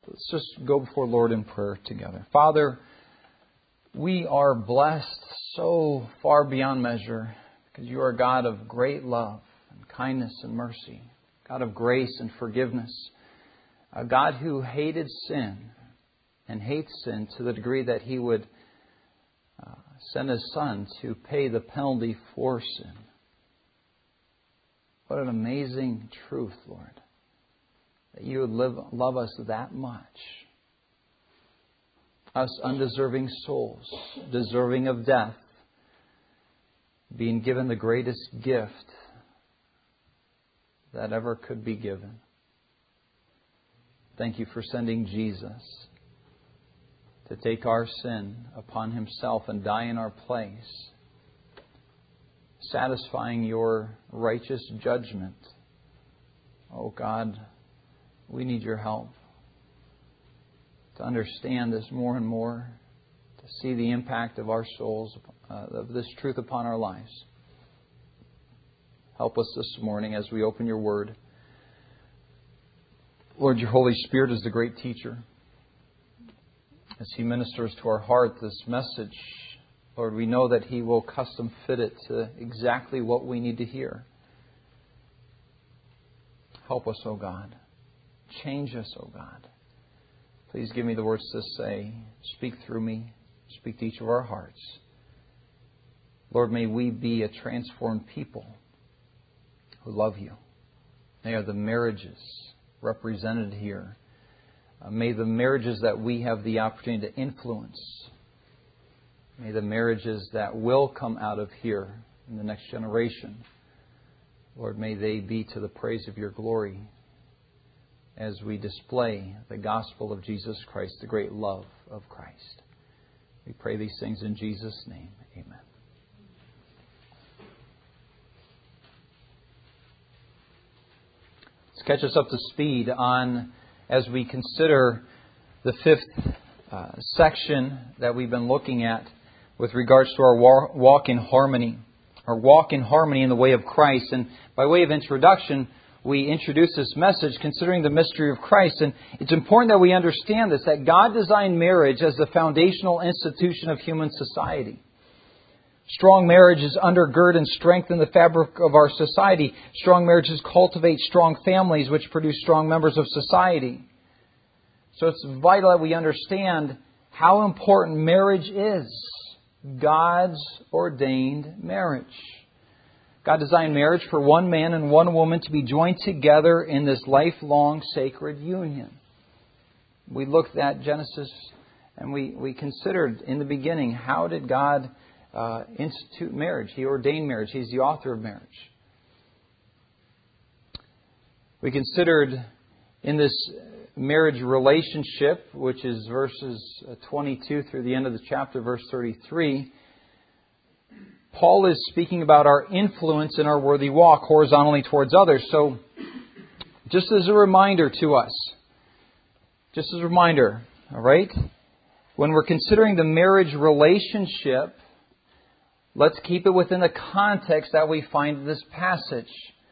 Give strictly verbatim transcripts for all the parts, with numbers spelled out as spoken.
Let's just go before Lord in prayer together. Father, we are blessed so far beyond measure because you are a God of great love and kindness and mercy, God of grace and forgiveness, a God who hated sin and hates sin to the degree that He would uh, send His Son to pay the penalty for sin. What an amazing truth, Lord. That you would live, love us that much. Us undeserving souls, deserving of death, being given the greatest gift that ever could be given. Thank you for sending Jesus to take our sin upon Himself and die in our place, satisfying your righteous judgment. Oh God, we need your help to understand this more and more, to see the impact of our souls, uh, of this truth upon our lives. Help us this morning as we open your Word. Lord, your Holy Spirit is the great teacher. As He ministers to our heart this message, Lord, we know that He will custom fit it to exactly what we need to hear. Help us, O God. Change us, O God. Please give me the words to say. Speak through me. Speak to each of our hearts. Lord, may we be a transformed people who love you. They are the marriages represented here. Uh, may the marriages that we have the opportunity to influence, may the marriages that will come out of here in the next generation, Lord, may they be to the praise of your glory as we display the gospel of Jesus Christ, the great love of Christ. We pray these things in Jesus' name. Amen. Let's catch us up to speed on as we consider the fifth uh, section that we've been looking at with regards to our walk in harmony. Our walk in harmony in the way of Christ. And by way of introduction, we introduce this message considering the mystery of Christ. And it's important that we understand this, that God designed marriage as the foundational institution of human society. Strong marriages undergird and strengthen the fabric of our society. Strong marriages cultivate strong families, which produce strong members of society. So it's vital that we understand how important marriage is. God's ordained marriage. God designed marriage for one man and one woman to be joined together in this lifelong sacred union. We looked at Genesis and we, we considered in the beginning, how did God uh, institute marriage? He ordained marriage. He's the author of marriage. We considered in this marriage relationship, which is verses twenty-two through the end of the chapter, verse thirty-three, Paul is speaking about our influence in our worthy walk horizontally towards others. So, just as a reminder to us, just as a reminder, all right, when we're considering the marriage relationship, let's keep it within the context that we find in this passage.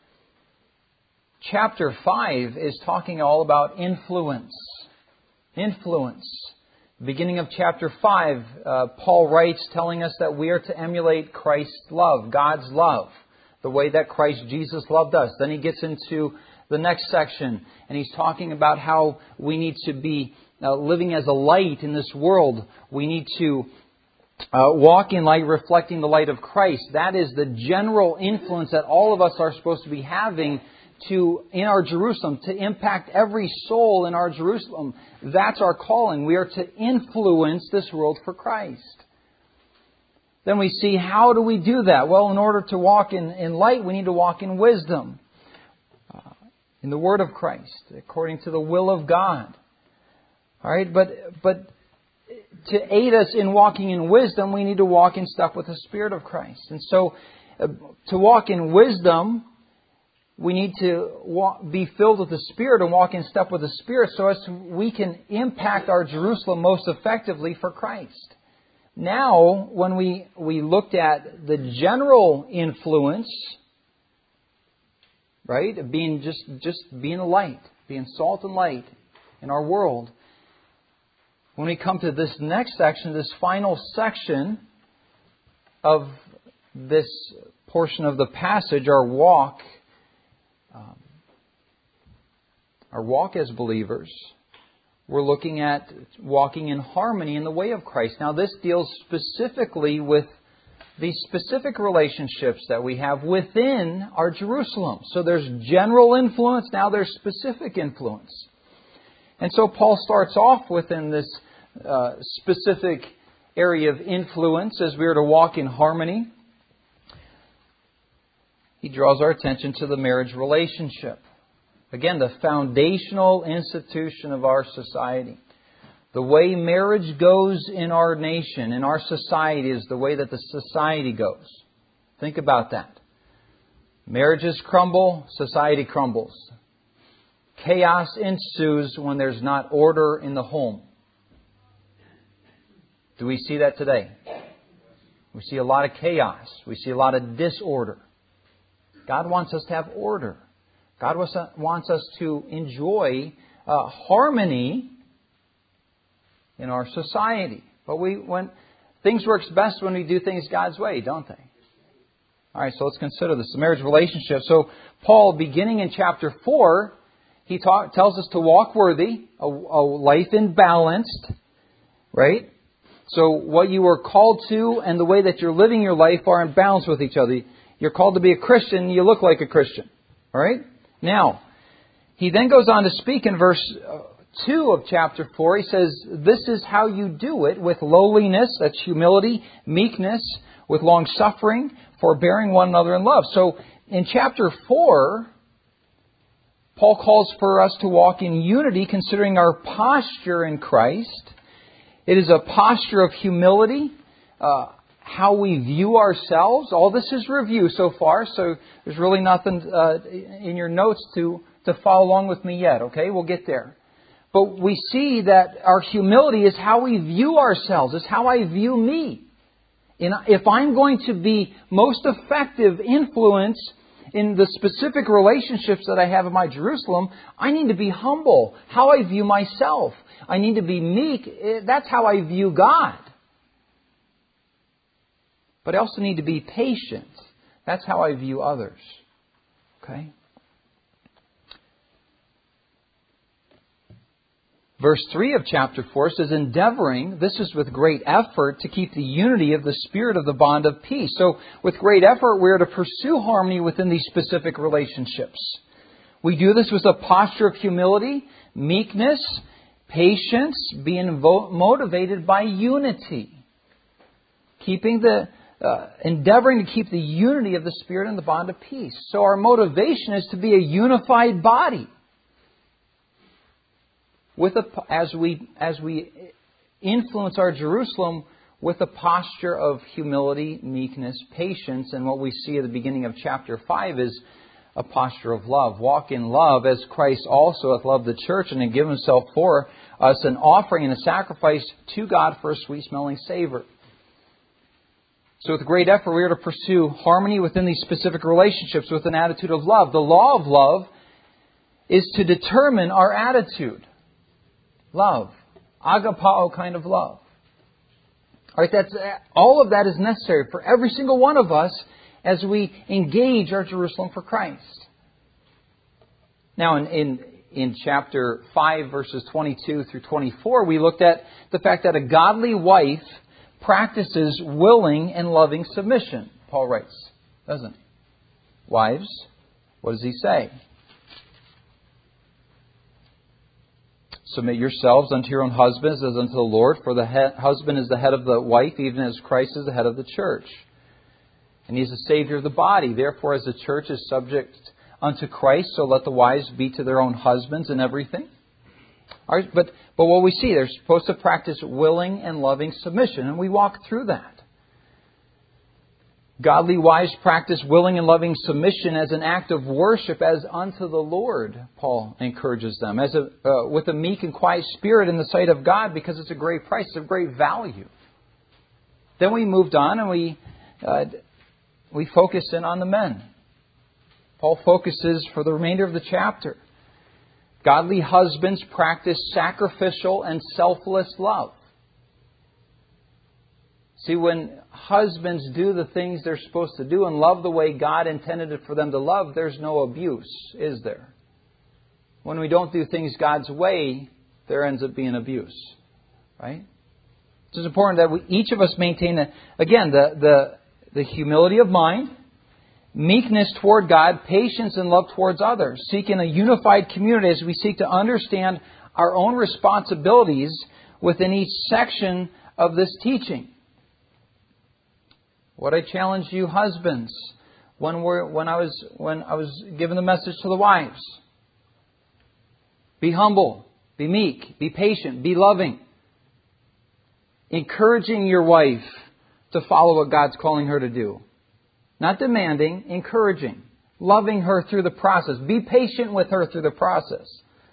Chapter five is talking all about influence. Influence. Beginning of chapter five, uh, Paul writes telling us that we are to emulate Christ's love, God's love, the way that Christ Jesus loved us. Then he gets into the next section and he's talking about how we need to be uh, living as a light in this world. We need to uh, walk in light, reflecting the light of Christ. That is the general influence that all of us are supposed to be having to in our Jerusalem, to impact every soul in our Jerusalem. That's our calling. We are to influence this world for Christ. Then we see, how do we do that? Well, in order to walk in, in light, we need to walk in wisdom. Uh, in the Word of Christ, according to the will of God. All right, but but to aid us in walking in wisdom, we need to walk in step with the Spirit of Christ. And so, uh, to walk in wisdom, we need to walk, be filled with the Spirit and walk in step with the Spirit so as to, we can impact our Jerusalem most effectively for Christ. Now, when we, we looked at the general influence, right, being just, just being a light, being salt and light in our world, when we come to this next section, this final section of this portion of the passage, our walk, um, our walk as believers, we're looking at walking in harmony in the way of Christ. Now, this deals specifically with the specific relationships that we have within our Jerusalem. So there's general influence, now there's specific influence. And so Paul starts off within this uh, specific area of influence as we are to walk in harmony. He draws our attention to the marriage relationship. Again, the foundational institution of our society. The way marriage goes in our nation, in our society, is the way that the society goes. Think about that. Marriages crumble, society crumbles. Chaos ensues when there's not order in the home. Do we see that today? We see a lot of chaos. We see a lot of disorder. God wants us to have order. God wants us to enjoy uh, harmony in our society. But we, when things works best when we do things God's way, don't they? All right, so let's consider this, the marriage relationship. So Paul, beginning in chapter four, he talk, tells us to walk worthy, a, a life in balanced, right? So what you are called to and the way that you're living your life are in balance with each other. You're called to be a Christian, you look like a Christian. All right? Now, he then goes on to speak in verse two of chapter four. He says, this is how you do it with lowliness, that's humility, meekness, with long suffering, forbearing one another in love. So in chapter four, Paul calls for us to walk in unity, considering our posture in Christ. It is a posture of humility, uh, how we view ourselves. All this is review so far, so there's really nothing uh, in your notes to, to follow along with me yet, okay? We'll get there. But we see that our humility is how we view ourselves, is how I view me. And if I'm going to be most effective influence in the specific relationships that I have in my Jerusalem, I need to be humble. How I view myself. I need to be meek. That's how I view God. But I also need to be patient. That's how I view others. Okay? Verse three of chapter four says, endeavoring, this is with great effort, to keep the unity of the Spirit of the bond of peace. So, with great effort, we're to pursue harmony within these specific relationships. We do this with a posture of humility, meekness, patience, being vo- motivated by unity. Keeping the, uh, endeavoring to keep the unity of the Spirit and the bond of peace. So our motivation is to be a unified body. With a, as we as we influence our Jerusalem with a posture of humility, meekness, patience, and what we see at the beginning of chapter five is a posture of love. Walk in love as Christ also hath loved the church and hath given Himself for us, an offering and a sacrifice to God for a sweet-smelling savor. So with great effort we are to pursue harmony within these specific relationships with an attitude of love. The law of love is to determine our attitude. Love. Agapao kind of love. All right, that's, all of that is necessary for every single one of us as we engage our Jerusalem for Christ. Now, in, in, in chapter five, verses twenty-two through twenty-four, we looked at the fact that a godly wife practices willing and loving submission, Paul writes, doesn't he? Wives, what does he say? Submit yourselves unto your own husbands as unto the Lord, for the he- husband is the head of the wife, even as Christ is the head of the church. And He is the Savior of the body. Therefore, as the church is subject unto Christ, so let the wives be to their own husbands in everything. All right, but, but what we see, they're supposed to practice willing and loving submission, and we walk through that. Godly wives practice willing and loving submission as an act of worship as unto the Lord, Paul encourages them, as a, uh, with a meek and quiet spirit in the sight of God, because it's a great price, it's a great value. Then we moved on and we uh, we focused in on the men. Paul focuses for the remainder of the chapter. Godly husbands practice sacrificial and selfless love. See, when husbands do the things they're supposed to do and love the way God intended it for them to love, there's no abuse, is there? When we don't do things God's way, there ends up being abuse. Right? It's important that we, each of us maintain, a, again, the, the, the humility of mind, meekness toward God, patience and love towards others, seeking a unified community as we seek to understand our own responsibilities within each section of this teaching. What I challenge you husbands when we're when I was when I was giving the message to the wives. Be humble, be meek, be patient, be loving. Encouraging your wife to follow what God's calling her to do. Not demanding, encouraging. Loving her through the process. Be patient with her through the process.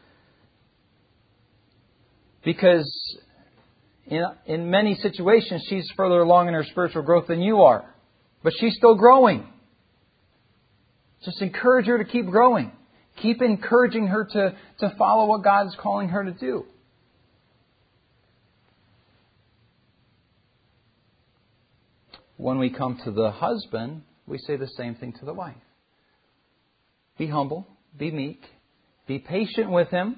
Because in, in many situations, she's further along in her spiritual growth than you are. But she's still growing. Just encourage her to keep growing. Keep encouraging her to, to follow what God's calling her to do. When we come to the husband, we say the same thing to the wife. Be humble, be meek, be patient with him.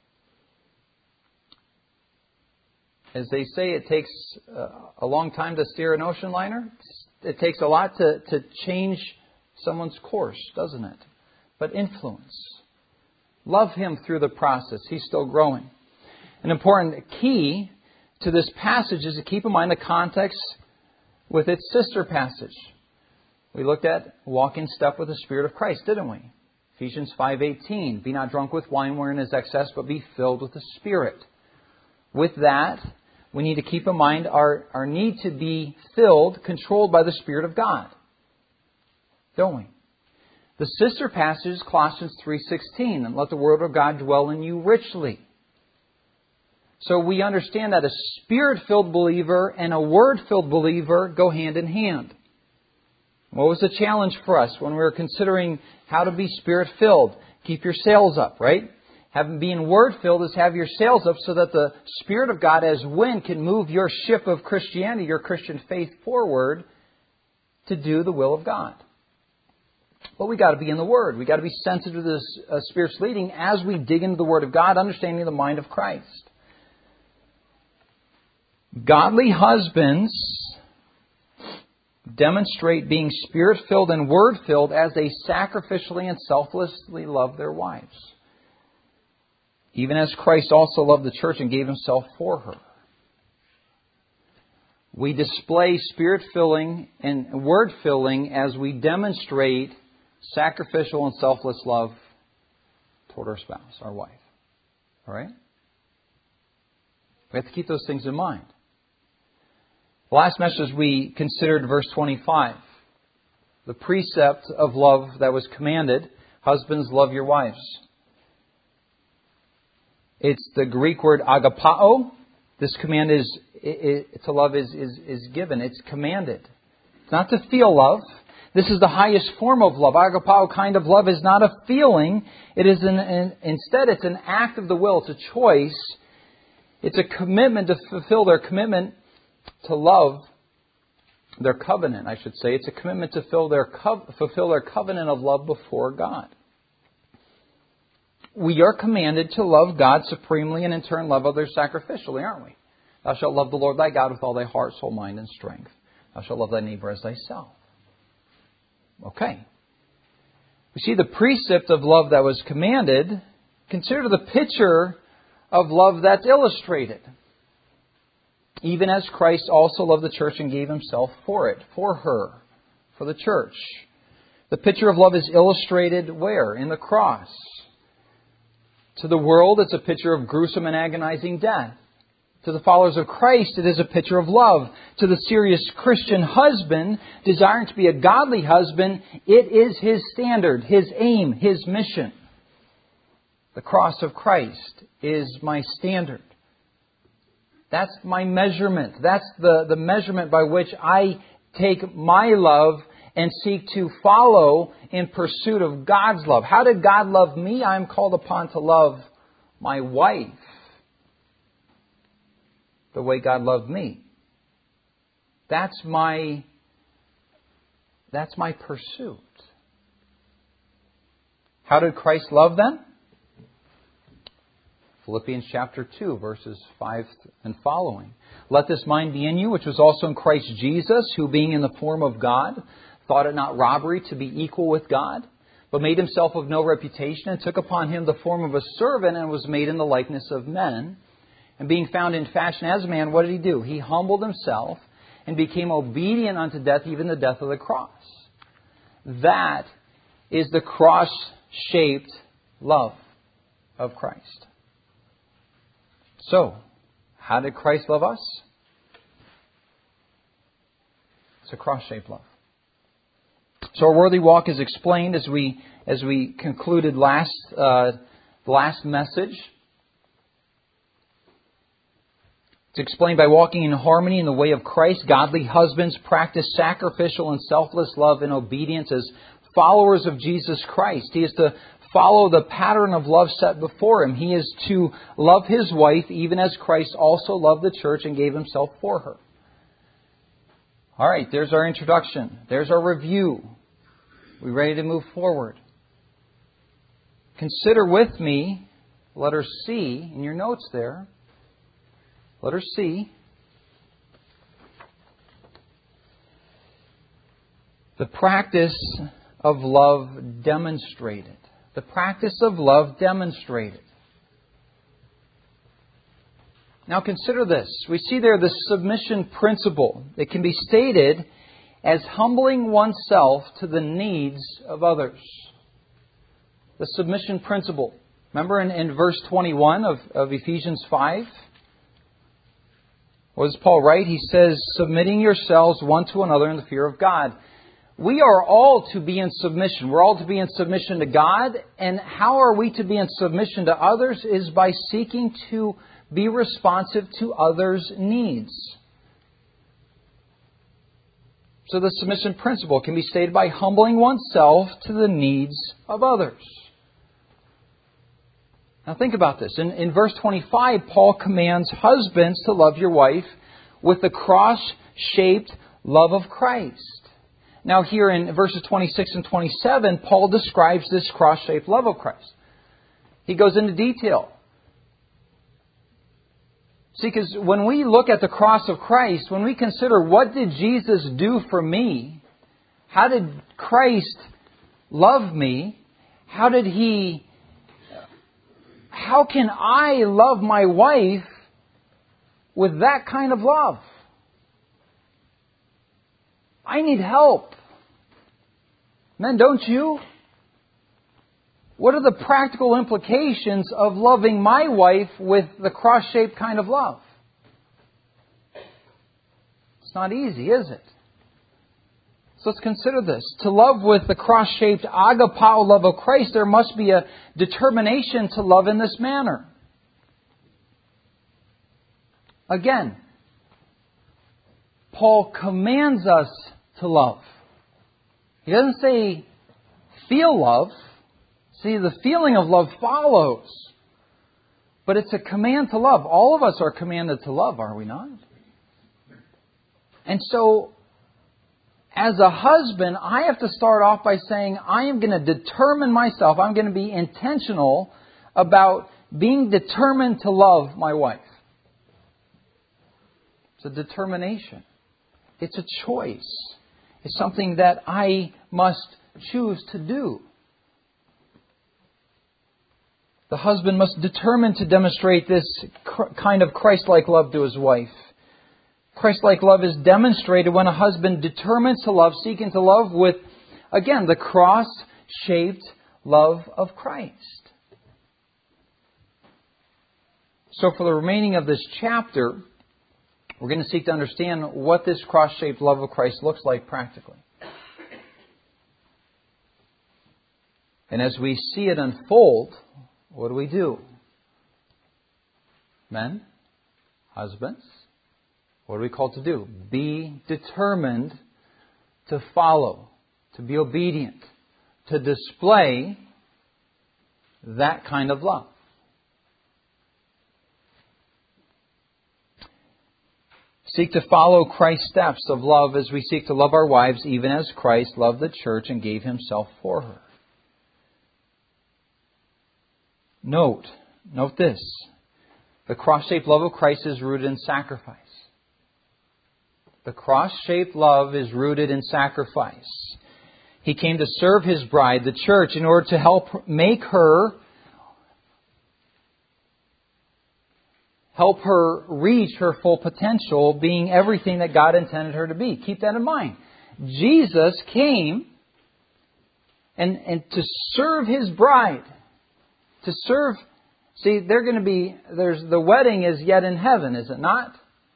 As they say, it takes a long time to steer an ocean liner. It takes a lot to, to change someone's course, doesn't it? But influence. Love him through the process. He's still growing. An important key to this passage is to keep in mind the context with its sister passage. We looked at walk in step with the Spirit of Christ, didn't we? Ephesians five eighteen, be not drunk with wine wherein is excess, but be filled with the Spirit. With that, we need to keep in mind our, our need to be filled, controlled by the Spirit of God. Don't we? The sister passage is Colossians three sixteen, and let the word of God dwell in you richly. So we understand that a Spirit-filled believer and a Word-filled believer go hand in hand. What was the challenge for us when we were considering how to be Spirit-filled? Keep your sails up, right? Having being Word-filled is have your sails up so that the Spirit of God as wind can move your ship of Christianity, your Christian faith forward to do the will of God. But we got to be in the Word. We got to be sensitive to the uh, Spirit's leading as we dig into the Word of God, understanding the mind of Christ. Godly husbands demonstrate being Spirit-filled and Word-filled as they sacrificially and selflessly love their wives. Even as Christ also loved the church and gave Himself for her. We display Spirit-filling and Word-filling as we demonstrate sacrificial and selfless love toward our spouse, our wife. All right? We have to keep those things in mind. The last message we considered verse twenty-five. The precept of love that was commanded. Husbands, love your wives. It's the Greek word agapao. This command is it, it, to love is, is, is given. It's commanded. It's not to feel love. This is the highest form of love. Agapao kind of love is not a feeling. It is an, an instead it's an act of the will. It's a choice. It's a commitment to fulfill their commitment to love, their covenant, I should say. It's a commitment to fulfill their, co- fulfill their covenant of love before God. We are commanded to love God supremely and in turn love others sacrificially, aren't we? Thou shalt love the Lord thy God with all thy heart, soul, mind, and strength. Thou shalt love thy neighbor as thyself. Okay. We see the precept of love that was commanded. Consider the picture of love that's illustrated. Even as Christ also loved the church and gave Himself for it, for her, for the church. The picture of love is illustrated where? In the cross. To the world, it's a picture of gruesome and agonizing death. To the followers of Christ, it is a picture of love. To the serious Christian husband, desiring to be a godly husband, it is his standard, his aim, his mission. The cross of Christ is my standard. That's my measurement. That's the, the measurement by which I take my love and seek to follow in pursuit of God's love. How did God love me? I am called upon to love my wife the way God loved me. That's my, that's my pursuit. How did Christ love them? Philippians chapter two, verses five and following. Let this mind be in you, which was also in Christ Jesus, who being in the form of God, thought it not robbery to be equal with God, but made himself of no reputation, and took upon him the form of a servant, and was made in the likeness of men. And being found in fashion as a man, what did he do? He humbled himself and became obedient unto death, even the death of the cross. That is the cross-shaped love of Christ. So, how did Christ love us? It's a cross-shaped love. So our worthy walk is explained as we as we concluded last uh, last message. It's explained by walking in harmony in the way of Christ. Godly husbands practice sacrificial and selfless love and obedience as followers of Jesus Christ. He is to follow the pattern of love set before him. He is to love his wife even as Christ also loved the church and gave himself for her. All right, there's our introduction. There's our review. We ready to move forward? Consider with me letter C in your notes there. Letter C. The practice of love demonstrated. The practice of love demonstrated. Now consider this. We see there the submission principle. It can be stated as humbling oneself to the needs of others. The submission principle. Remember in, in verse twenty-one of, of Ephesians five? What does Paul write? He says, submitting yourselves one to another in the fear of God. We are all to be in submission. We're all to be in submission to God. And how are we to be in submission to others? Is by seeking to be responsive to others' needs. So the submission principle can be stated by humbling oneself to the needs of others. Now think about this. In, in verse twenty-five, Paul commands husbands to love your wife with the cross-shaped love of Christ. Now here in verses twenty-six and twenty-seven, Paul describes this cross-shaped love of Christ. He goes into detail. See, because when we look at the cross of Christ, when we consider what did Jesus do for me, how did Christ love me, how did He, how can I love my wife with that kind of love? I need help. Men, don't you? What are the practical implications of loving my wife with the cross-shaped kind of love? It's not easy, is it? So let's consider this. To love with the cross-shaped agapao love of Christ, there must be a determination to love in this manner. Again, Paul commands us to love. He doesn't say feel love. See, the feeling of love follows. But it's a command to love. All of us are commanded to love, are we not? And so, as a husband, I have to start off by saying, I am going to determine myself, I'm going to be intentional about being determined to love my wife. It's a determination. It's a choice. It's something that I must choose to do. The husband must determine to demonstrate this kind of Christ-like love to his wife. Christ-like love is demonstrated when a husband determines to love, seeking to love with, again, the cross-shaped love of Christ. So for the remaining of this chapter, we're going to seek to understand what this cross-shaped love of Christ looks like practically. And as we see it unfold, what do we do? Men, husbands, what are we called to do? Be determined to follow, to be obedient, to display that kind of love. seek to follow Christ's steps of love as we seek to love our wives, even as Christ loved the church and gave Himself for her. Note, note this. The cross-shaped love of Christ is rooted in sacrifice. The cross-shaped love is rooted in sacrifice. He came to serve His bride, the church, in order to help make her, help her reach her full potential, being everything that God intended her to be. Keep that in mind. Jesus came and, and to serve His bride. To serve, see, they're going to be, there's, the wedding is yet in heaven, is it not?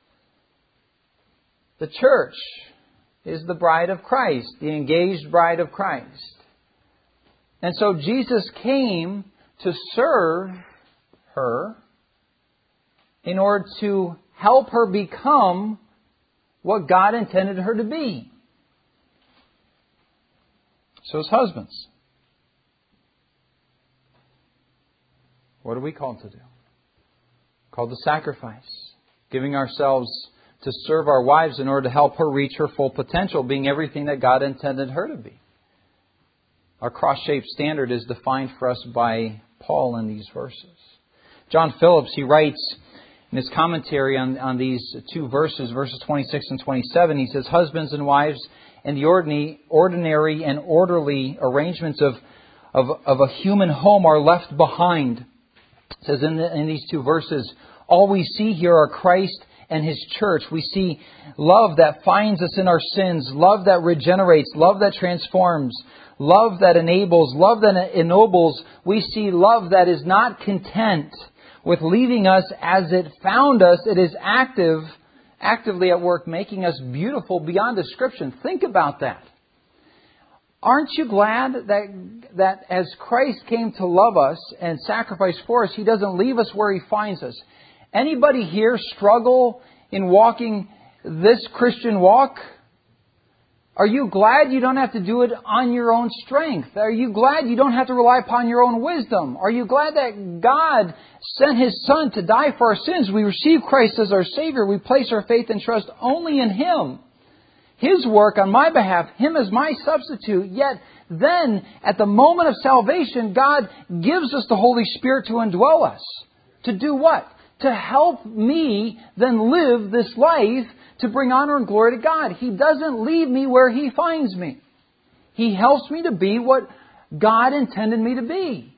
The church is the bride of Christ, the engaged bride of Christ. And so Jesus came to serve her in order to help her become what God intended her to be. So as husbands, what are we called to do? Called to sacrifice, giving ourselves to serve our wives in order to help her reach her full potential, being everything that God intended her to be. Our cross-shaped standard is defined for us by Paul in these verses. John Phillips, he writes in his commentary on, on these two verses, verses twenty-six and twenty-seven, he says, husbands and wives in the ordinary, ordinary and orderly arrangements of, of, of a human home are left behind. It says in, the, in these two verses, all we see here are Christ and His church. We see love that finds us in our sins, love that regenerates, love that transforms, love that enables, love that ennobles. We see love that is not content with leaving us as it found us. It is active, actively at work, making us beautiful beyond description. Think about that. Aren't you glad that, that as Christ came to love us and sacrifice for us, He doesn't leave us where He finds us? Anybody here struggle in walking this Christian walk? Are you glad you don't have to do it on your own strength? Are you glad you don't have to rely upon your own wisdom? Are you glad that God sent His Son to die for our sins? We receive Christ as our Savior. We place our faith and trust only in Him. His work on my behalf, Him as my substitute. Yet then, at the moment of salvation, God gives us the Holy Spirit to indwell us. To do what? To help me then live this life to bring honor and glory to God. He doesn't leave me where He finds me. He helps me to be what God intended me to be.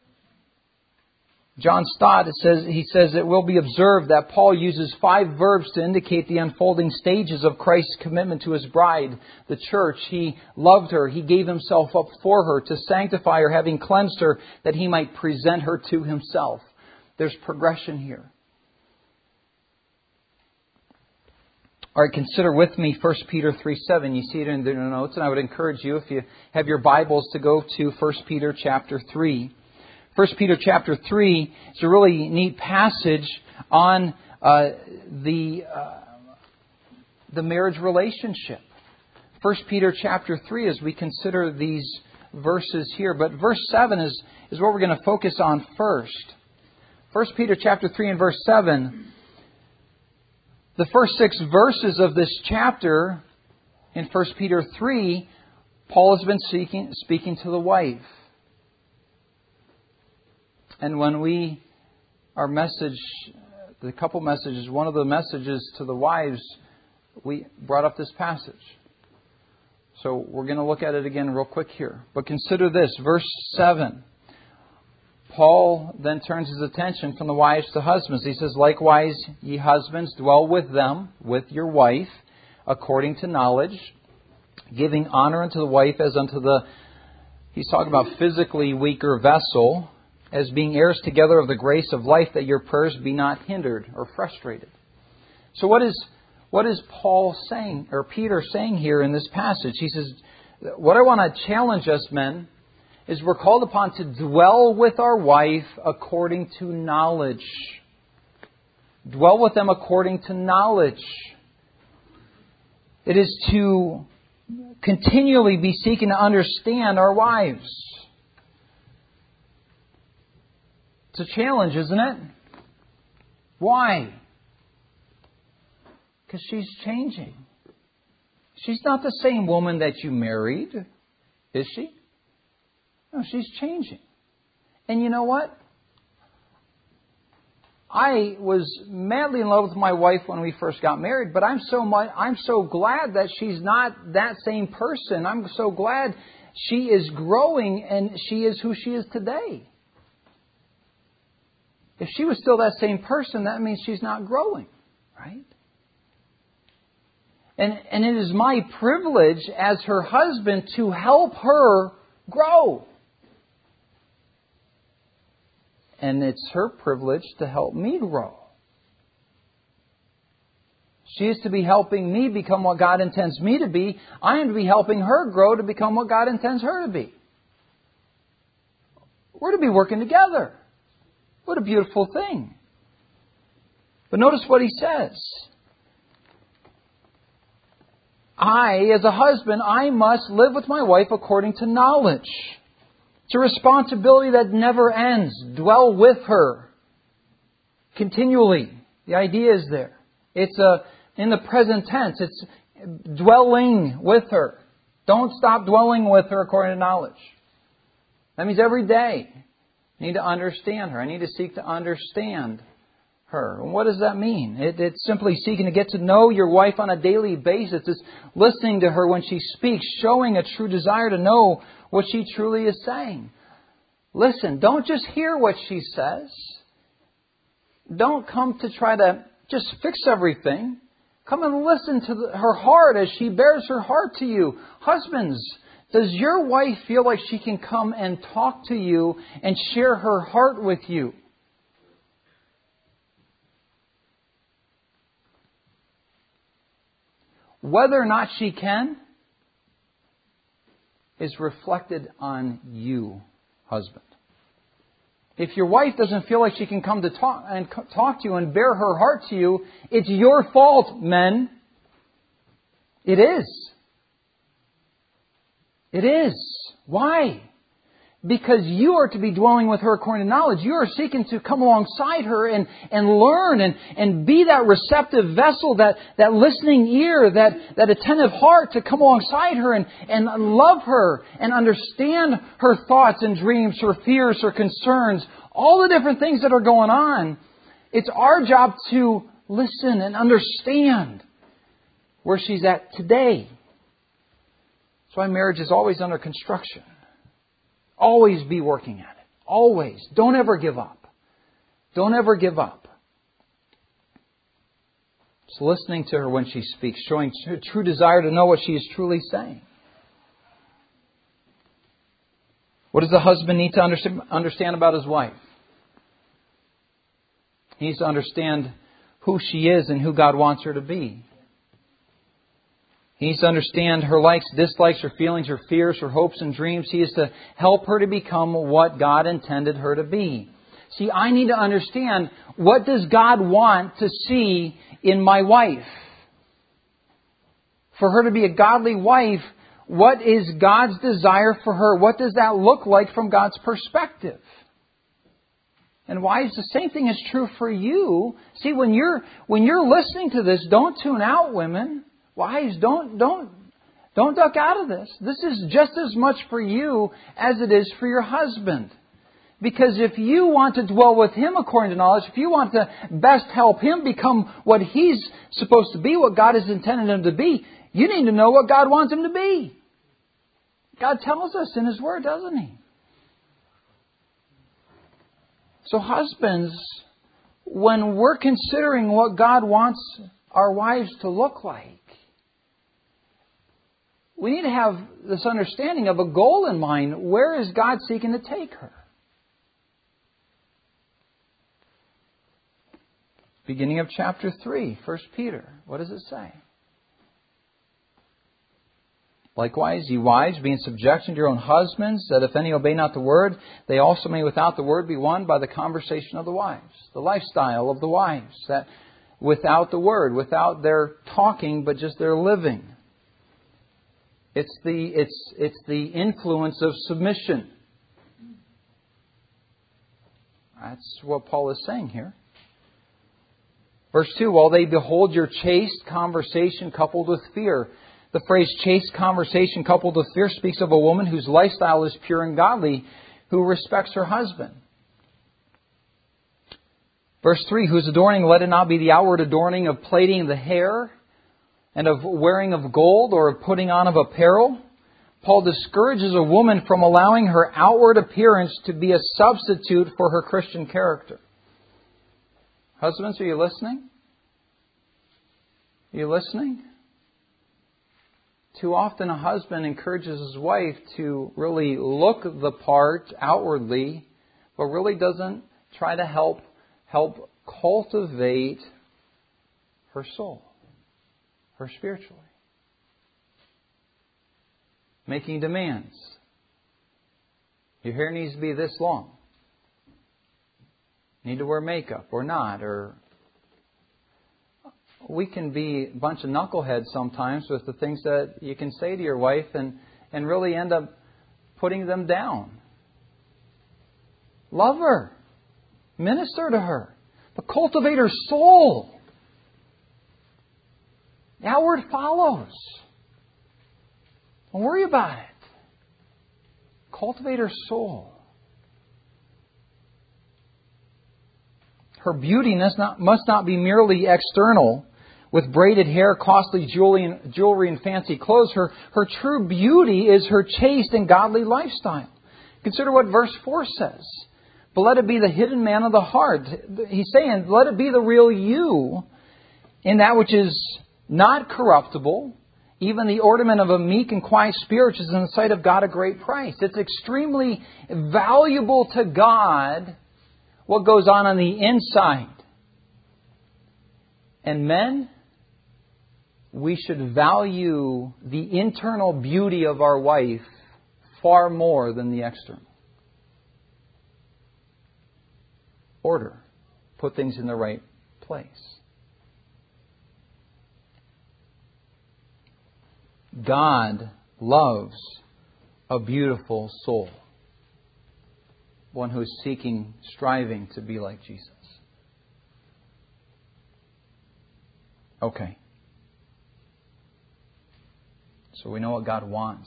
John Stott says, he says it will be observed that Paul uses five verbs to indicate the unfolding stages of Christ's commitment to His bride, the church. He loved her. He gave Himself up for her to sanctify her, having cleansed her, that He might present her to Himself. There's progression here. All right, consider with me First Peter three seven. You see it in the notes, and I would encourage you, if you have your Bibles, to go to First Peter chapter three. First Peter chapter three is a really neat passage on uh, the uh, the marriage relationship. First Peter chapter three, as we consider these verses here, but verse seven is is what we're going to focus on first. First Peter chapter three and verse seven. The first six verses of this chapter in First Peter three, Paul has been speaking, speaking to the wife. And when we, our message, the couple messages, one of the messages to the wives, we brought up this passage. So we're going to look at it again real quick here. But consider this, verse seven. Paul then turns his attention from the wives to husbands. He says, likewise, ye husbands, dwell with them, with your wife, according to knowledge, giving honor unto the wife as unto the, he's talking about physically weaker vessel, as being heirs together of the grace of life, that your prayers be not hindered or frustrated. So what is what is Paul saying, or Peter saying here in this passage? He says, what I want to challenge us, men, is we're called upon to dwell with our wife according to knowledge. Dwell with them according to knowledge. It is to continually be seeking to understand our wives. It's a challenge, isn't it? Why? Because she's changing. She's not the same woman that you married, is she? No, she's changing. And you know what? I was madly in love with my wife when we first got married, but I'm so much, I'm so glad that she's not that same person. I'm so glad she is growing and she is who she is today. If she was still that same person, that means she's not growing, right? And, and it is my privilege as her husband to help her grow. And it's her privilege to help me grow. She is to be helping me become what God intends me to be. I am to be helping her grow to become what God intends her to be. We're to be working together. What a beautiful thing. But notice what he says. I, as a husband, I must live with my wife according to knowledge. It's a responsibility that never ends. Dwell with her continually. The idea is there. It's a, in the present tense. It's dwelling with her. Don't stop dwelling with her according to knowledge. That means every day I need to understand her. I need to seek to understand her. And what does that mean? It, it's simply seeking to get to know your wife on a daily basis. It's listening to her when she speaks, showing a true desire to know what she truly is saying. Listen, don't just hear what she says. Don't come to try to just fix everything. Come and listen to the, her heart as she bears her heart to you. Husbands, does your wife feel like she can come and talk to you and share her heart with you? Whether or not she can is reflected on you, husband. If your wife doesn't feel like she can come to talk and talk to you and bear her heart to you, it's your fault, men. It is. It is. Why? Because you are to be dwelling with her according to knowledge. You are seeking to come alongside her and, and learn and, and be that receptive vessel, that, that listening ear, that, that attentive heart to come alongside her and, and love her and understand her thoughts and dreams, her fears, her concerns, all the different things that are going on. It's our job to listen and understand where she's at today. That's why marriage is always under construction. Always be working at it. Always. Don't ever give up. Don't ever give up. Just listening to her when she speaks, showing a true desire to know what she is truly saying. What does the husband need to understand about his wife? He needs to understand who she is and who God wants her to be. He needs to understand her likes, dislikes, her feelings, her fears, her hopes and dreams. He is to help her to become what God intended her to be. See, I need to understand, what does God want to see in my wife? For her to be a godly wife, what is God's desire for her? What does that look like from God's perspective? And wives, the same thing is true for you. See, when you're when you're listening to this, don't tune out, women. Wives, don't don't don't duck out of this. This is just as much for you as it is for your husband. Because if you want to dwell with him according to knowledge, if you want to best help him become what he's supposed to be, what God has intended him to be, you need to know what God wants him to be. God tells us in His Word, doesn't He? So husbands, when we're considering what God wants our wives to look like, we need to have this understanding of a goal in mind. Where is God seeking to take her? Beginning of chapter three, First Peter. What does it say? Likewise, ye wives, be in subjection to your own husbands, that if any obey not the word, they also may without the word be won by the conversation of the wives. The lifestyle of the wives. That without the word, without their talking, but just their living. It's the it's it's the influence of submission. That's what Paul is saying here. Verse two, while they behold your chaste conversation coupled with fear. The phrase chaste conversation coupled with fear speaks of a woman whose lifestyle is pure and godly, who respects her husband. Verse three, whose adorning, let it not be the outward adorning of plaiting the hair and of wearing of gold or of putting on of apparel. Paul discourages a woman from allowing her outward appearance to be a substitute for her Christian character. Husbands, are you listening? Are you listening? Too often a husband encourages his wife to really look the part outwardly, but really doesn't try to help help cultivate her soul, her spiritually. Making demands. Your hair needs to be this long. Need to wear makeup or not, or we can be a bunch of knuckleheads sometimes with the things that you can say to your wife and, and really end up putting them down. Love her. Minister to her. But cultivate her soul. The outward follows. Don't worry about it. Cultivate her soul. Her beauty must not, must not be merely external, with braided hair, costly jewelry, and, jewelry, and fancy clothes. Her, her true beauty is her chaste and godly lifestyle. Consider what verse four says. But let it be the hidden man of the heart. He's saying, let it be the real you, in that which is not corruptible, even the ornament of a meek and quiet spirit, which is in the sight of God a great price. It's extremely valuable to God what goes on on the inside. And men, we should value the internal beauty of our wife far more than the external. Order. Put things in the right place. God loves a beautiful soul. One who is seeking, striving to be like Jesus. Okay. So we know what God wants.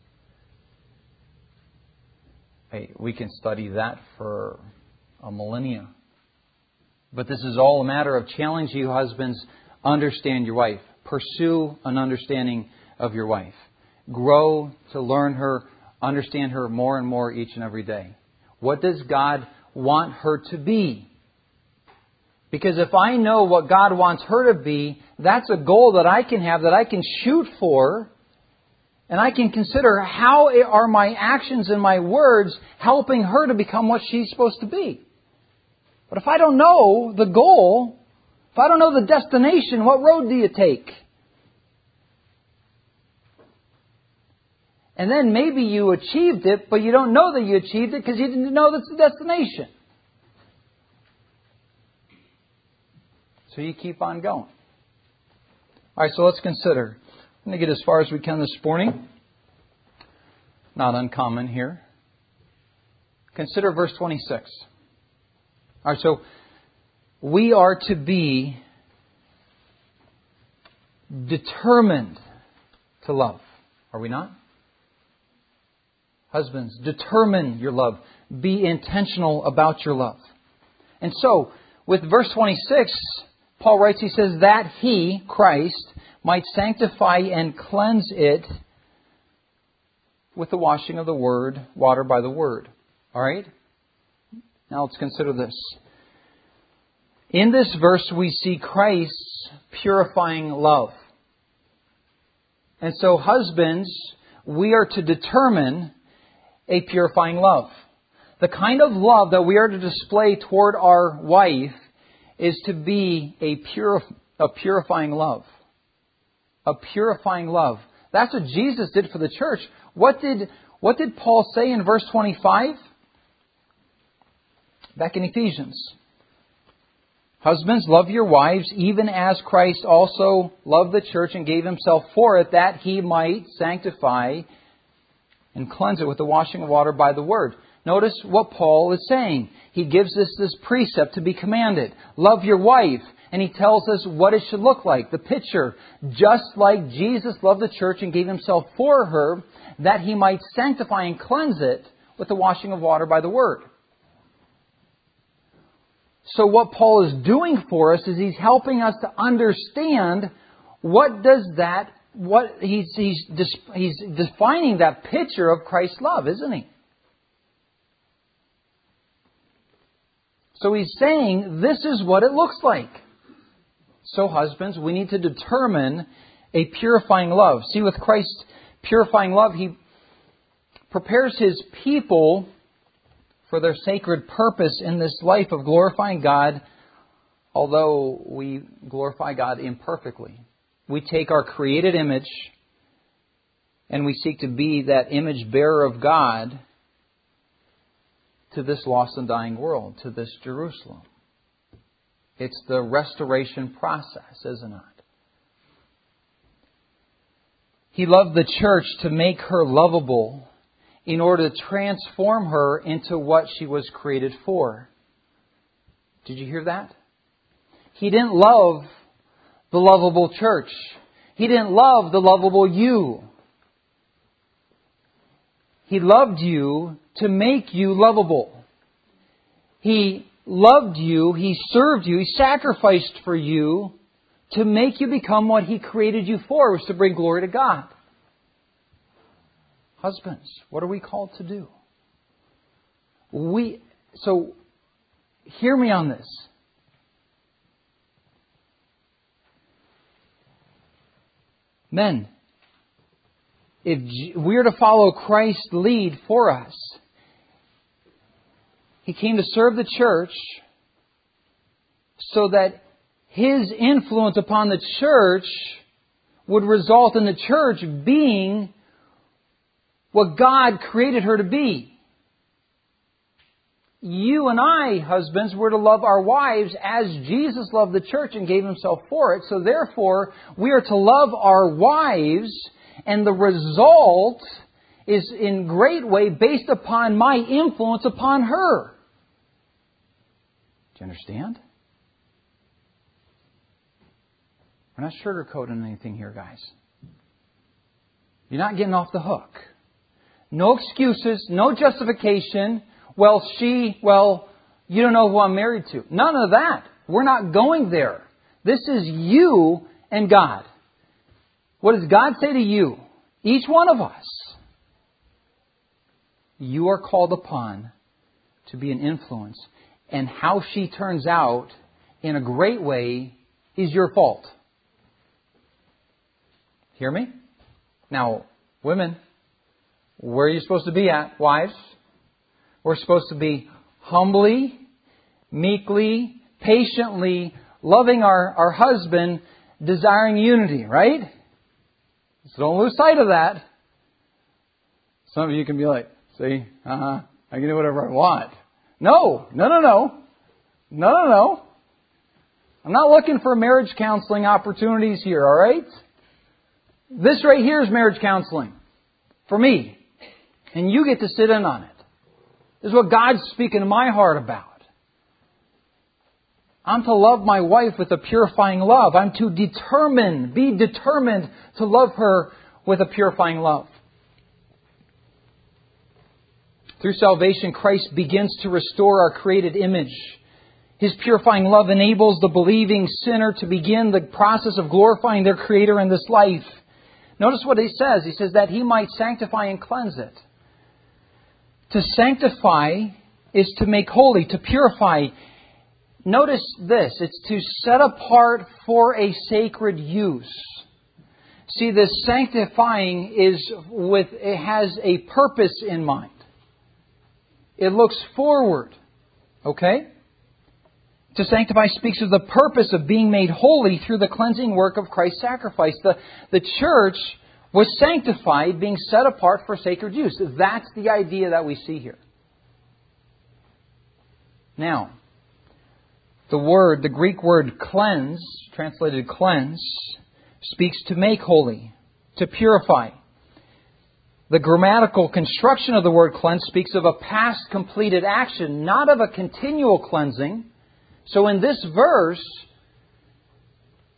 Hey, we can study that for a millennia. But this is all a matter of challenging you husbands. Understand your wife. Pursue an understanding of your wife. Grow to learn her, understand her more and more each and every day. What does God want her to be? Because if I know what God wants her to be, that's a goal that I can have, that I can shoot for. And I can consider how are my actions and my words helping her to become what she's supposed to be. But if I don't know the goal, if I don't know the destination, what road do you take? And then maybe you achieved it, but you don't know that you achieved it because you didn't know that's the destination. So you keep on going. All right, so let's consider. I'm going to get as far as we can this morning. Not uncommon here. Consider verse twenty-six. All right, so we are to be determined to love. Are we not? Husbands, determine your love. Be intentional about your love. And so, with verse twenty-six, Paul writes, he says, that He, Christ, might sanctify and cleanse it with the washing of the Word, water by the Word. All right? Now let's consider this. In this verse we see Christ's purifying love. And so husbands, we are to determine a purifying love. The kind of love that we are to display toward our wife is to be a, pure, a purifying love. A purifying love. That's what Jesus did for the church. What did, what did Paul say in verse twenty-five? Back in Ephesians. Husbands, love your wives, even as Christ also loved the church and gave Himself for it, that He might sanctify and cleanse it with the washing of water by the Word. Notice what Paul is saying. He gives us this precept to be commanded. Love your wife. And He tells us what it should look like. The picture, just like Jesus loved the church and gave Himself for her, that He might sanctify and cleanse it with the washing of water by the Word. So what Paul is doing for us is he's helping us to understand what does that, what he's, he's, he's defining that picture of Christ's love, isn't he? So he's saying this is what it looks like. So husbands, we need to determine a purifying love. See, with Christ's purifying love, He prepares His people for their sacred purpose in this life of glorifying God, although we glorify God imperfectly. We take our created image and we seek to be that image bearer of God to this lost and dying world, to this Jerusalem. It's the restoration process, isn't it? He loved the church to make her lovable in order to transform her into what she was created for. Did you hear that? He didn't love the lovable church. He didn't love the lovable you. He loved you to make you lovable. He loved you, He served you, He sacrificed for you to make you become what He created you for, was to bring glory to God. Husbands, what are we called to do? We, so, hear me on this. Men, if we are to follow Christ's lead for us, He came to serve the church so that His influence upon the church would result in the church being what God created her to be. You and I, husbands, were to love our wives as Jesus loved the church and gave Himself for it. So therefore, we are to love our wives, and the result is in great way based upon my influence upon her. Do you understand? We're not sugarcoating anything here, guys. You're not getting off the hook. No excuses, no justification. Well, she, well, you don't know who I'm married to. None of that. We're not going there. This is you and God. What does God say to you? Each one of us. You are called upon to be an influence. And how she turns out in a great way is your fault. Hear me? Now, women, where are you supposed to be at, wives? We're supposed to be humbly, meekly, patiently, loving our, our husband, desiring unity, right? So don't lose sight of that. Some of you can be like, see, uh-huh, I can do whatever I want. No, no, no, no. No, no, no. I'm not looking for marriage counseling opportunities here, all right? This right here is marriage counseling for me. And you get to sit in on it. This is what God's speaking to my heart about. I'm to love my wife with a purifying love. I'm to determine, be determined to love her with a purifying love. Through salvation, Christ begins to restore our created image. His purifying love enables the believing sinner to begin the process of glorifying their Creator in this life. Notice what he says. He says that He might sanctify and cleanse it. To sanctify is to make holy, to purify. Notice this. It's to set apart for a sacred use. See, this sanctifying is with, it has a purpose in mind. It looks forward. Okay? To sanctify speaks of the purpose of being made holy through the cleansing work of Christ's sacrifice. The, the church was sanctified, being set apart for sacred use. That's the idea that we see here. Now, the word, the Greek word cleanse, translated cleanse, speaks to make holy, to purify. The grammatical construction of the word cleanse speaks of a past completed action, not of a continual cleansing. So in this verse,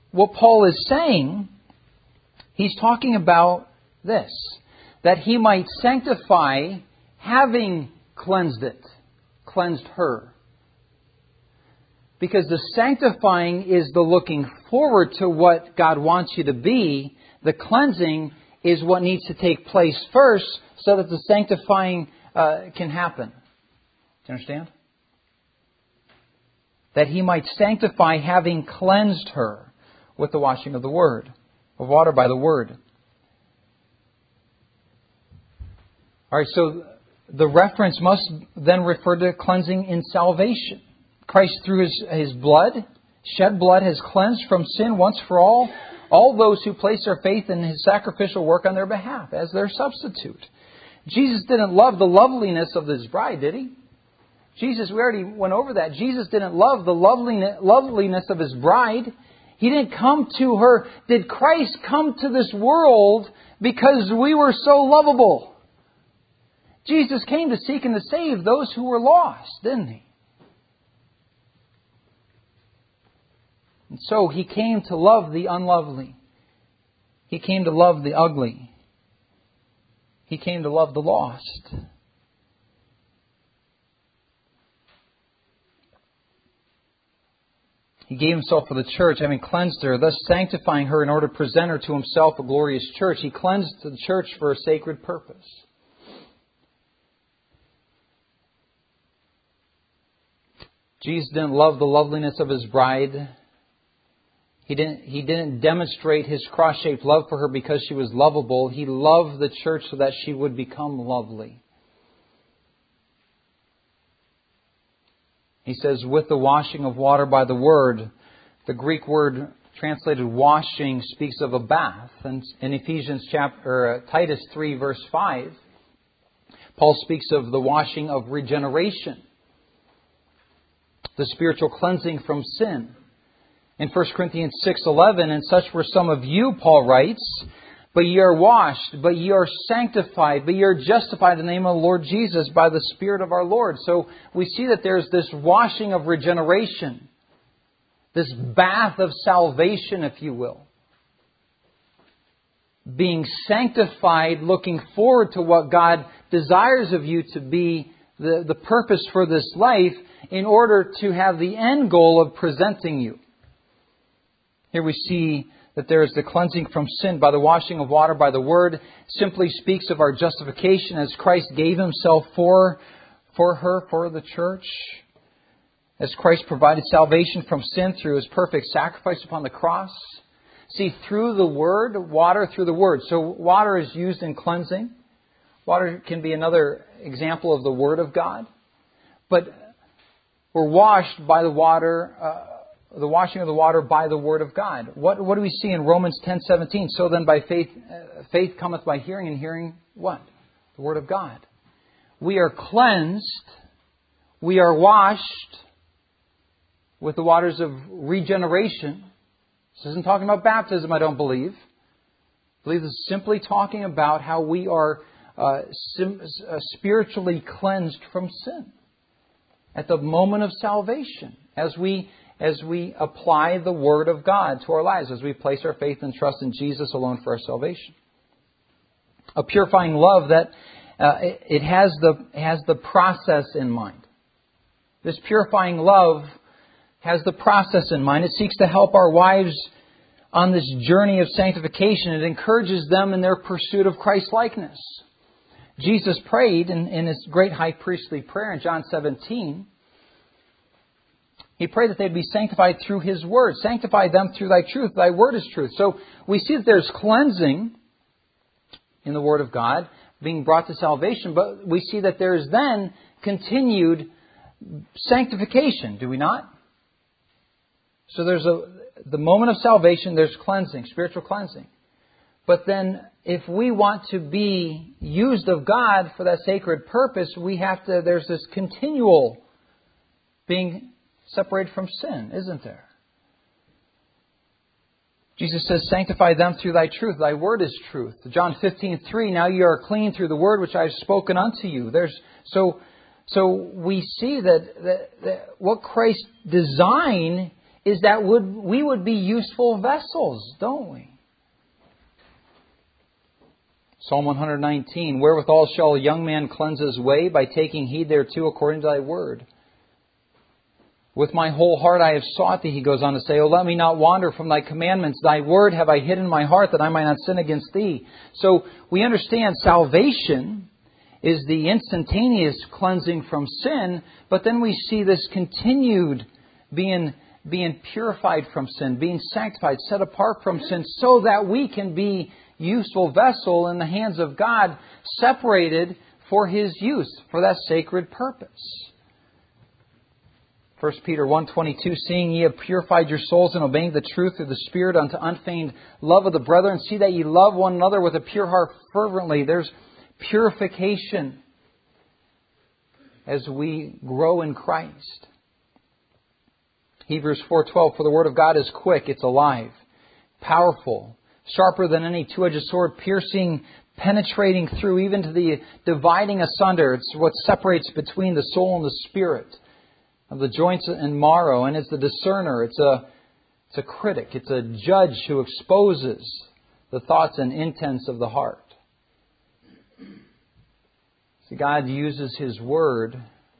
what Paul is saying, he's talking about this, that he might sanctify, having cleansed it, cleansed her. Because the sanctifying is the looking forward to what God wants you to be. The cleansing is what needs to take place first so that the sanctifying uh, can happen. Do you understand? That he might sanctify, having cleansed her with the washing of the Word, of water by the Word. All right, so the reference must then refer to cleansing in salvation. Christ, through His, His blood, shed blood, has cleansed from sin once for all, all those who place their faith in His sacrificial work on their behalf as their substitute. Jesus didn't love the loveliness of His bride, did He? Jesus, we already went over that. Jesus didn't love the loveliness, loveliness of His bride. He didn't come to her. Did Christ come to this world because we were so lovable? Jesus came to seek and to save those who were lost, didn't He? And so He came to love the unlovely. He came to love the ugly. He came to love the lost. He gave Himself for the church, having cleansed her, thus sanctifying her in order to present her to Himself a glorious church. He cleansed the church for a sacred purpose. Jesus didn't love the loveliness of His bride. He didn't, he didn't demonstrate His cross-shaped love for her because she was lovable. He loved the church so that she would become lovely. He says, with the washing of water by the Word. The Greek word translated washing speaks of a bath. And in Ephesians chapter, or Titus three, verse five, Paul speaks of the washing of regeneration, the spiritual cleansing from sin. In First Corinthians six eleven, and such were some of you, Paul writes, but ye are washed, but ye are sanctified, but ye are justified in the name of the Lord Jesus by the Spirit of our Lord. So we see that there's this washing of regeneration, this bath of salvation, if you will. Being sanctified, looking forward to what God desires of you to be the, the purpose for this life in order to have the end goal of presenting you. Here we see that there is the cleansing from sin by the washing of water by the Word. Simply speaks of our justification as Christ gave Himself for, for her, for the church. As Christ provided salvation from sin through His perfect sacrifice upon the cross. See, through the Word, water through the Word. So water is used in cleansing. Water can be another example of the Word of God. But we're washed by the water, uh, the washing of the water by the Word of God. What, what do we see in Romans ten seventeen? So then by faith, uh, faith cometh by hearing, and hearing what? The Word of God. We are cleansed. We are washed with the waters of regeneration. This isn't talking about baptism, I don't believe. I believe this is simply talking about how we are uh, sim- uh, spiritually cleansed from sin at the moment of salvation, as we as we apply the Word of God to our lives, as we place our faith and trust in Jesus alone for our salvation. A purifying love that uh, it, it has the it has the process in mind. This purifying love has the process in mind. It seeks to help our wives on this journey of sanctification. It encourages them in their pursuit of Christ-likeness. Jesus prayed in, in His great high priestly prayer in John seventeen. He prayed that they'd be sanctified through His Word. Sanctify them through Thy truth. Thy Word is truth. So we see that there's cleansing in the Word of God being brought to salvation. But we see that there is then continued sanctification. Do we not? So there's a the moment of salvation, there's cleansing, spiritual cleansing. But then if we want to be used of God for that sacred purpose, we have to, there's this continual being separated from sin, isn't there? Jesus says, sanctify them through Thy truth. Thy Word is truth. John fifteen three, now you are clean through the Word which I have spoken unto you. There's so so we see that, that, that what Christ's design is that would we would be useful vessels, don't we? Psalm one nineteen, wherewithal shall a young man cleanse his way? By taking heed thereto according to thy word. With my whole heart I have sought thee, he goes on to say, O let me not wander from thy commandments. Thy word have I hid in my heart, that I might not sin against thee. So we understand salvation is the instantaneous cleansing from sin, but then we see this continued being, being purified from sin, being sanctified, set apart from sin, so that we can be useful vessel in the hands of God, separated for His use, for that sacred purpose. First Peter one twenty-two, seeing ye have purified your souls in obeying the truth through the Spirit unto unfeigned love of the brethren, see that ye love one another with a pure heart fervently. There's purification as we grow in Christ. Hebrews four twelve, for the word of God is quick, it's alive, powerful, sharper than any two-edged sword, piercing, penetrating through, even to the dividing asunder. It's what separates between the soul and the spirit, of the joints and marrow, and it's the discerner. It's a, it's a critic. It's a judge who exposes the thoughts and intents of the heart. See, God uses His Word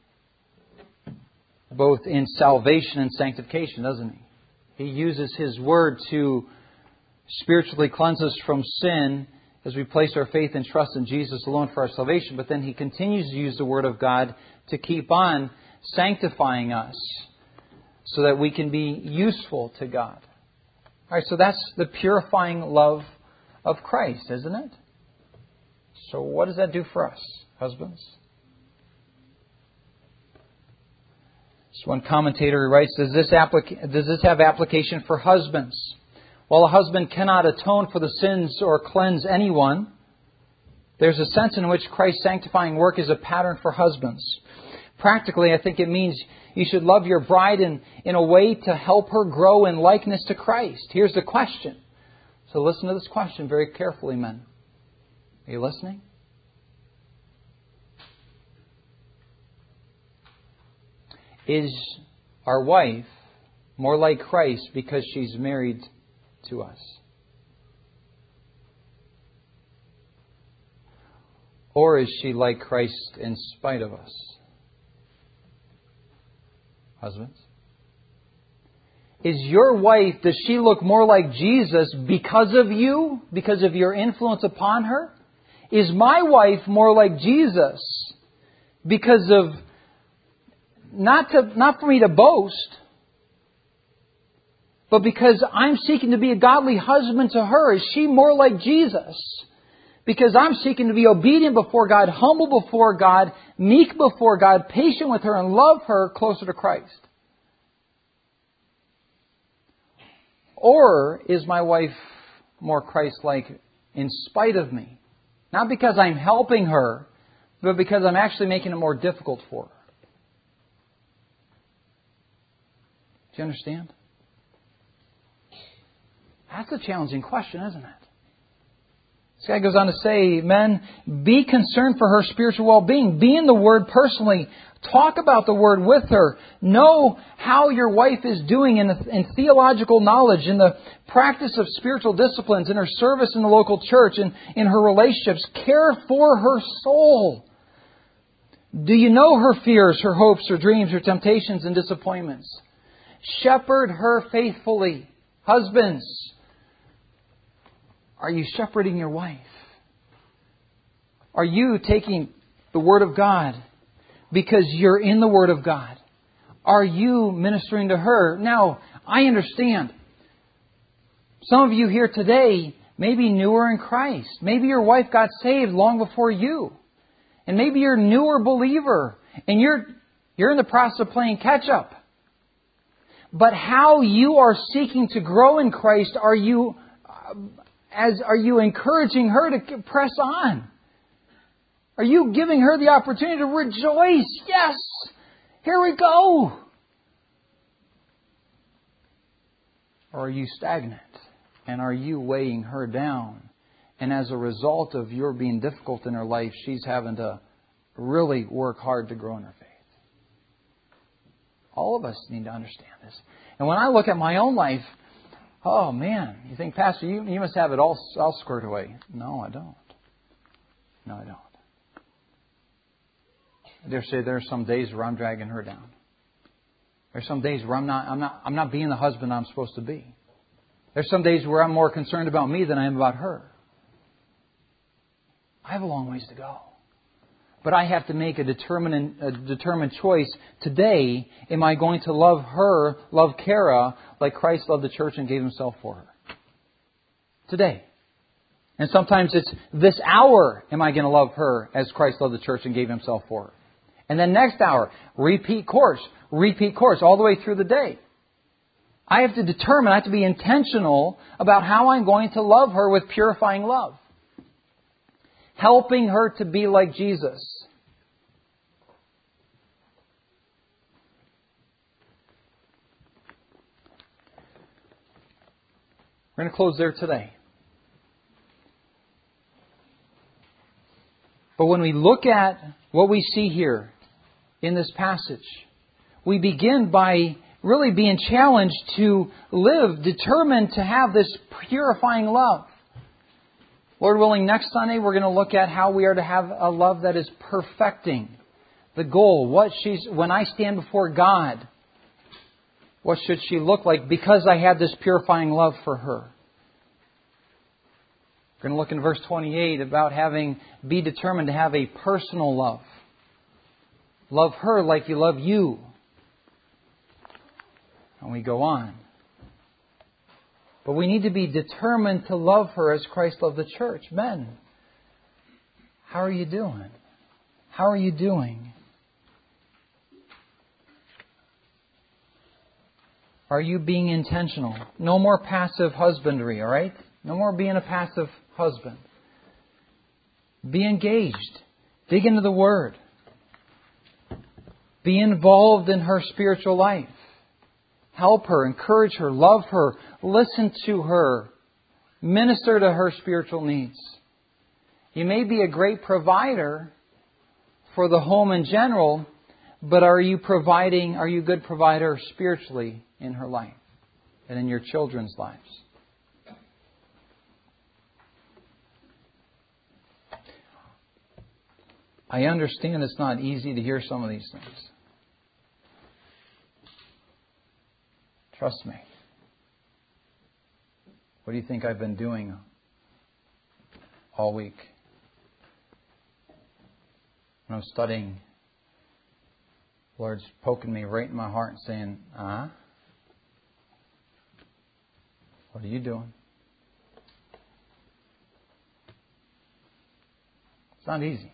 both in salvation and sanctification, doesn't He? He uses His Word to spiritually cleanse us from sin as we place our faith and trust in Jesus alone for our salvation. But then He continues to use the Word of God to keep on sanctifying us so that we can be useful to God. All right, so that's the purifying love of Christ, isn't it? So what does that do for us, husbands? So one commentator writes, does this, applica- does this have application for husbands? While a husband cannot atone for the sins or cleanse anyone, there's a sense in which Christ's sanctifying work is a pattern for husbands. Practically, I think it means you should love your bride in, in a way to help her grow in likeness to Christ. Here's the question. So listen to this question very carefully, men. Are you listening? Is our wife more like Christ because she's married to us? Or is she like Christ in spite of us? Husbands? Is your wife, does she look more like Jesus because of you? Because of your influence upon her? Is my wife more like Jesus because of, not to, not for me to boast, but because I'm seeking to be a godly husband to her? Is she more like Jesus because I'm seeking to be obedient before God, humble before God, meek before God, patient with her, and love her closer to Christ? Or is my wife more Christ-like in spite of me? Not because I'm helping her, but because I'm actually making it more difficult for her. Do you understand? That's a challenging question, isn't it? This guy goes on to say, men, be concerned for her spiritual well-being. Be in the Word personally. Talk about the Word with her. Know how your wife is doing in, the, in theological knowledge, in the practice of spiritual disciplines, in her service in the local church, in, in her relationships. Care for her soul. Do you know her fears, her hopes, her dreams, her temptations and disappointments? Shepherd her faithfully. Husbands, are you shepherding your wife? Are you taking the Word of God because you're in the Word of God? Are you ministering to her? Now, I understand. Some of you here today may be newer in Christ. Maybe your wife got saved long before you. And maybe you're a newer believer and you're, you're in the process of playing catch up. But how you are seeking to grow in Christ, are you... As are you encouraging her to press on? Are you giving her the opportunity to rejoice? Yes! Here we go! Or are you stagnant? And are you weighing her down? And as a result of your being difficult in her life, she's having to really work hard to grow in her faith. All of us need to understand this. And when I look at my own life, oh man, you think, Pastor, you, you must have it all, all squared away. No, I don't. No, I don't. I dare say there are some days where I'm dragging her down. There's some days where I'm not, I'm not, I'm not being the husband I'm supposed to be. There's some days where I'm more concerned about me than I am about her. I have a long ways to go. But I have to make a determined, a determined choice. Today, am I going to love her, love Kara, like Christ loved the church and gave Himself for her? Today. And sometimes it's this hour, am I going to love her as Christ loved the church and gave Himself for her? And then next hour, repeat course, repeat course, all the way through the day. I have to determine, I have to be intentional about how I'm going to love her with purifying love. Helping her to be like Jesus. We're going to close there today. But when we look at what we see here in this passage, we begin by really being challenged to live, determined to have this purifying love. Lord willing, next Sunday we're going to look at how we are to have a love that is perfecting the goal. What she's when I stand before God, what should she look like because I have this purifying love for her? We're going to look in verse twenty-eight about having, be determined to have a personal love. Love her like you love you. And we go on. But we need to be determined to love her as Christ loved the church. Men, how are you doing? How are you doing? Are you being intentional? No more passive husbandry, all right? No more being a passive husband. Be engaged. Dig into the Word. Be involved in her spiritual life. Help her, encourage her, love her, listen to her, minister to her spiritual needs. You may be a great provider for the home in general, but are you providing, are you a good provider spiritually in her life and in your children's lives? I understand it's not easy to hear some of these things. Trust me. What do you think I've been doing all week? When I'm studying, the Lord's poking me right in my heart and saying, uh-huh. What are you doing? It's not easy.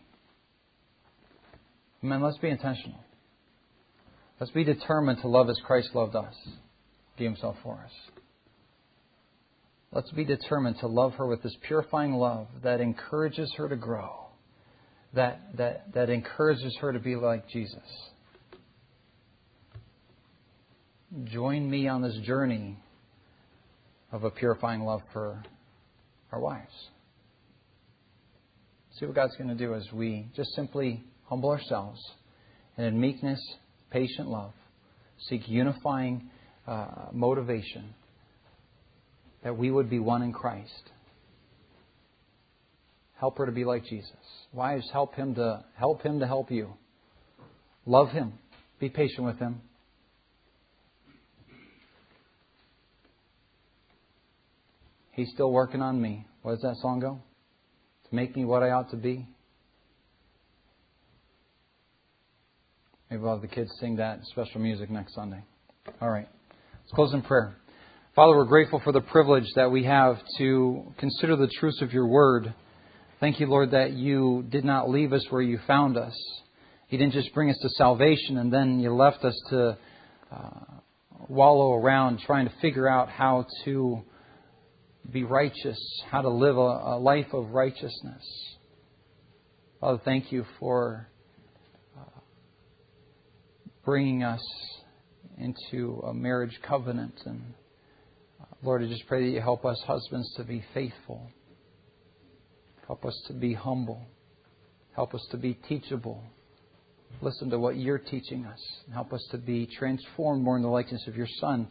Men, let's be intentional. Let's be determined to love as Christ loved us. Gave Himself for us. Let's be determined to love her with this purifying love that encourages her to grow. That, that, that encourages her to be like Jesus. Join me on this journey of a purifying love for our wives. See what God's going to do as we just simply humble ourselves and in meekness, patient love, seek unifying uh, motivation that we would be one in Christ. Help her to be like Jesus. Wives, help him to help him to help you. Love him. Be patient with him. He's still working on me. What does that song go? To make me what I ought to be. Maybe we'll have the kids sing that special music next Sunday. All right. Let's close in prayer. Father, we're grateful for the privilege that we have to consider the truths of your word. Thank you, Lord, that you did not leave us where you found us. You didn't just bring us to salvation and then you left us to uh, wallow around trying to figure out how to be righteous, how to live a, a life of righteousness. Father, thank you for uh, bringing us into a marriage covenant. And uh, Lord, I just pray that you help us husbands to be faithful. Help us to be humble. Help us to be teachable. Listen to what you're teaching us. Help us to be transformed more in the likeness of your Son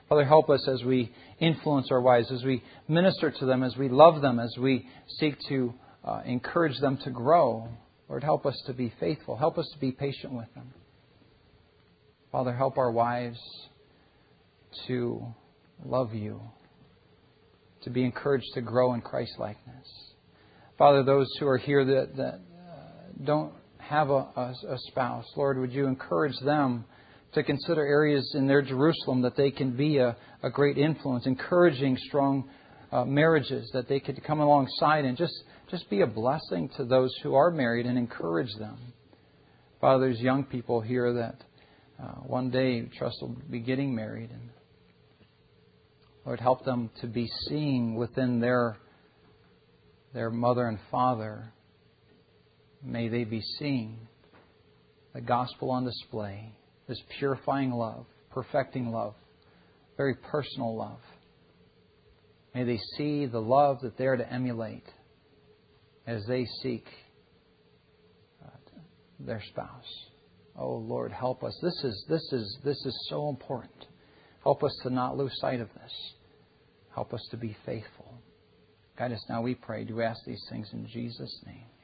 Father, help us as we influence our wives, as we minister to them, as we love them, as we seek to uh, encourage them to grow. Lord, help us to be faithful. Help us to be patient with them. Father, help our wives to love You, to be encouraged to grow in Christ-likeness. Father, those who are here that, that uh, don't have a, a, a spouse, Lord, would You encourage them to consider areas in their Jerusalem that they can be a, a great influence, encouraging strong uh, marriages that they could come alongside and just, just be a blessing to those who are married and encourage them. Father, there's young people here that uh, one day trust will be getting married. And Lord, help them to be seeing within their, their mother and father. May they be seeing the gospel on display. This purifying love, perfecting love, very personal love. May they see the love that they're to emulate as they seek uh, their spouse. Oh Lord, help us. This is this is this is so important. Help us to not lose sight of this. Help us to be faithful. Guide us now, we pray. Do ask these things in Jesus' name.